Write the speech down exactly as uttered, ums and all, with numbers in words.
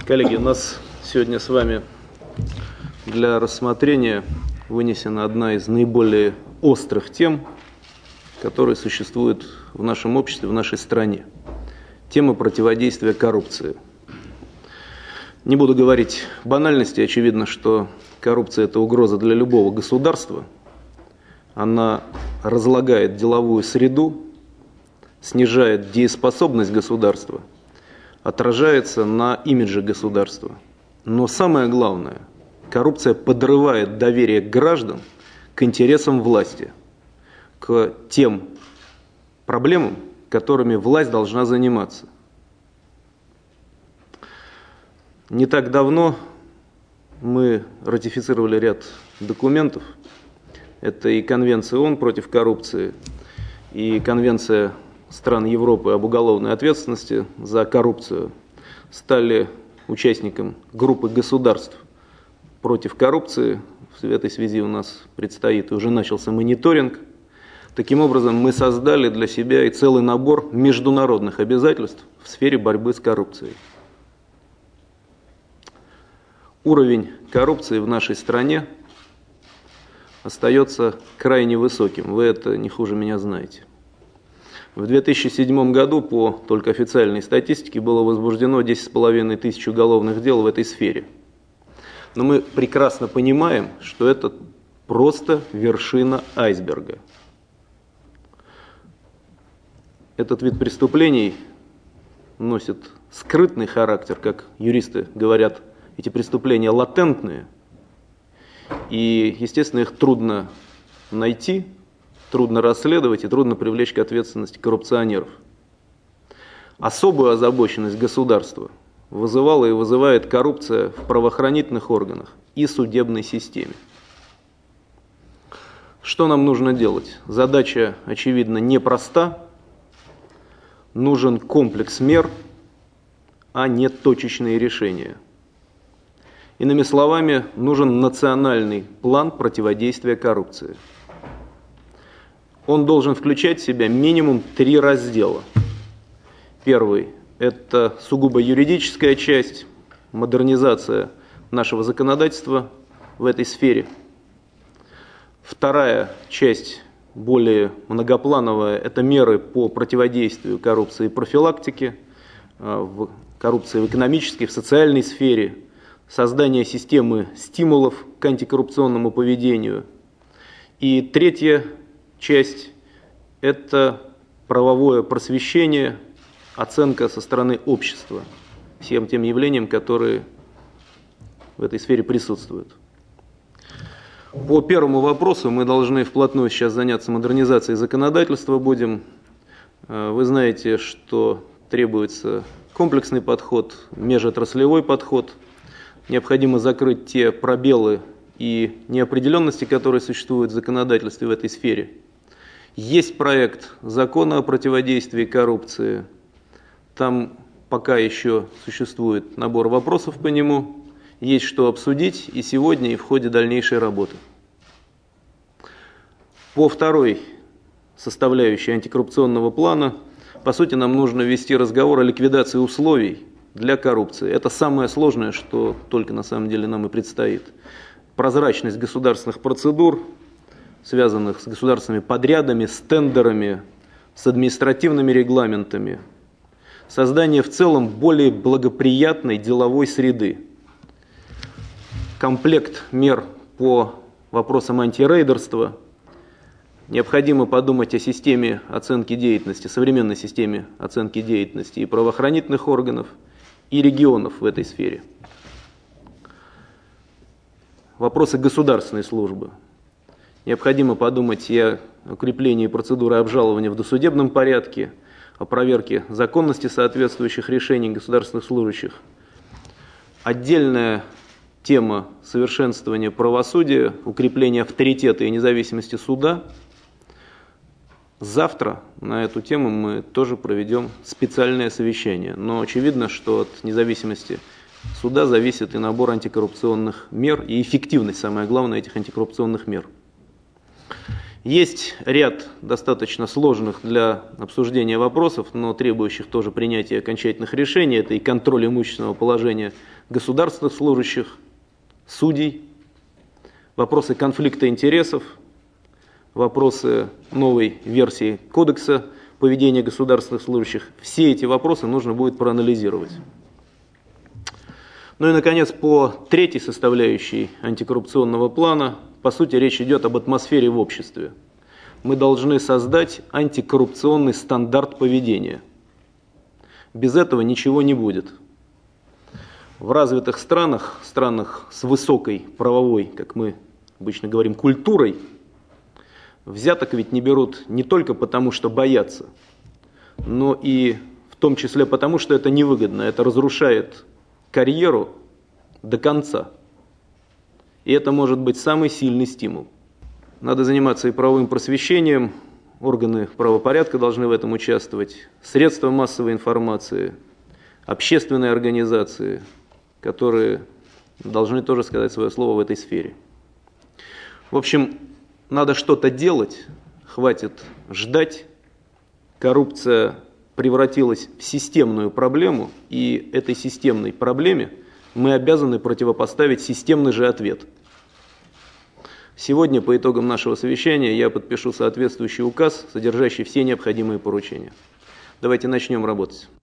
Коллеги, у нас сегодня с вами для рассмотрения вынесена одна из наиболее острых тем, которые существуют в нашем обществе, в нашей стране. Тема противодействия коррупции. Не буду говорить банальности, очевидно, что коррупция – это угроза для любого государства. Она разлагает деловую среду, снижает дееспособность государства, отражается на имидже государства. Но самое главное, коррупция подрывает доверие граждан к интересам власти, к тем проблемам, которыми власть должна заниматься. Не так давно мы ратифицировали ряд документов. Это и Конвенция ООН против коррупции, и Конвенция стран Европы об уголовной ответственности за коррупцию. Стали участником группы государств против коррупции. В этой связи у нас предстоит и уже начался мониторинг. Таким образом, мы создали для себя и целый набор международных обязательств в сфере борьбы с коррупцией. Уровень коррупции в нашей стране остается крайне высоким. Вы это не хуже меня знаете. В две тысячи седьмом году по только официальной статистике было возбуждено десять с половиной тысяч уголовных дел в этой сфере. Но мы прекрасно понимаем, что это просто вершина айсберга. Этот вид преступлений носит скрытный характер, как юристы говорят, эти преступления латентные. И, естественно, их трудно найти, трудно расследовать и трудно привлечь к ответственности коррупционеров. Особую озабоченность государства вызывала и вызывает коррупция в правоохранительных органах и судебной системе. Что нам нужно делать? Задача, очевидно, непроста. Нужен комплекс мер, а не точечные решения. Иными словами, нужен национальный план противодействия коррупции. Он должен включать в себя минимум три раздела. Первый – это сугубо юридическая часть, модернизация нашего законодательства в этой сфере. Вторая часть, более многоплановая, это меры по противодействию коррупции и профилактике, в коррупции в экономической, в социальной сфере, создание системы стимулов к антикоррупционному поведению. И третья часть – это правовое просвещение, оценка со стороны общества всем тем явлениям, которые в этой сфере присутствуют. По первому вопросу мы должны вплотную сейчас заняться модернизацией законодательства будем. Вы знаете, что требуется комплексный подход, межотраслевой подход. Необходимо закрыть те пробелы и неопределенности, которые существуют в законодательстве в этой сфере. Есть проект закона о противодействии коррупции. Там пока еще существует набор вопросов по нему. Есть что обсудить и сегодня, и в ходе дальнейшей работы. По второй составляющей антикоррупционного плана, по сути, нам нужно вести разговор о ликвидации условий для коррупции. Это самое сложное, что только на самом деле нам и предстоит. Прозрачность государственных процедур, связанных с государственными подрядами, с тендерами, с административными регламентами, создание в целом более благоприятной деловой среды, комплект мер по вопросам антирейдерства. Необходимо подумать о системе оценки деятельности, современной системе оценки деятельности и правоохранительных органов, и регионов в этой сфере. Вопросы государственной службы. Необходимо подумать и о укреплении процедуры обжалования в досудебном порядке, о проверке законности соответствующих решений государственных служащих. Отдельная тема совершенствования правосудия, укрепления авторитета и независимости суда. Завтра на эту тему мы тоже проведем специальное совещание. Но очевидно, что от независимости суда зависит и набор антикоррупционных мер, и эффективность, самое главное, этих антикоррупционных мер. Есть ряд достаточно сложных для обсуждения вопросов, но требующих тоже принятия окончательных решений. Это и контроль имущественного положения государственных служащих, судей, вопросы конфликта интересов, вопросы новой версии кодекса поведения государственных служащих. Все эти вопросы нужно будет проанализировать. Ну и, наконец, по третьей составляющей антикоррупционного плана, по сути, речь идет об атмосфере в обществе. Мы должны создать антикоррупционный стандарт поведения. Без этого ничего не будет. В развитых странах, странах с высокой правовой, как мы обычно говорим, культурой, взяток ведь не берут не только потому, что боятся, но и в том числе потому, что это невыгодно, это разрушает карьеру до конца. И это может быть самый сильный стимул. Надо заниматься и правовым просвещением, органы правопорядка должны в этом участвовать, средства массовой информации, общественные организации, которые должны тоже сказать свое слово в этой сфере. В общем, надо что-то делать, хватит ждать. Коррупция превратилась в системную проблему, и этой системной проблеме мы обязаны противопоставить системный же ответ. Сегодня по итогам нашего совещания я подпишу соответствующий указ, содержащий все необходимые поручения. Давайте начнем работать.